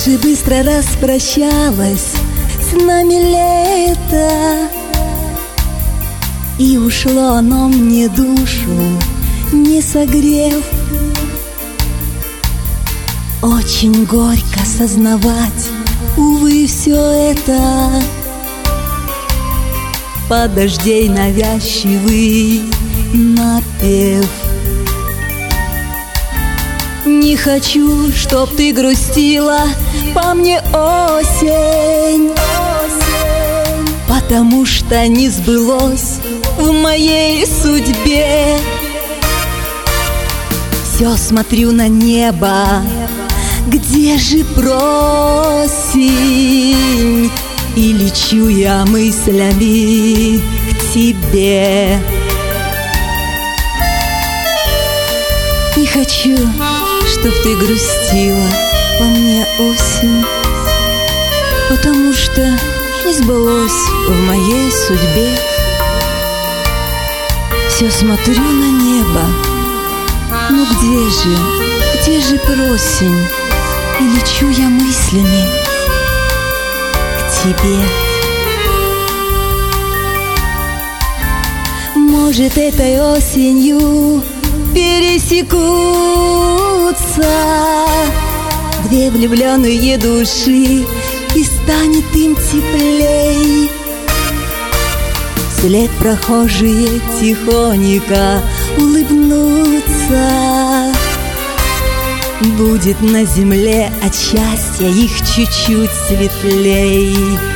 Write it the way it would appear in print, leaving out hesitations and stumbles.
же быстро распрощалась с нами лето, и ушло оно мне душу, не согрев. Очень горько сознавать, увы, все это под дождей навязчивый напев. Не хочу, чтоб ты грустила по мне, осень, потому что не сбылось в моей судьбе. Все смотрю на небо, где же просень, и лечу я мыслями к тебе. Не хочу, чтоб ты грустила по мне, осень, потому что не сбылось в моей судьбе. Все смотрю на небо, ну где же просень, и лечу я мыслями к тебе. Может, этой осенью пересекутся две влюбленные души, и станет им теплей. Вслед прохожие тихонько улыбнутся. Будет на земле от счастья их чуть-чуть светлей.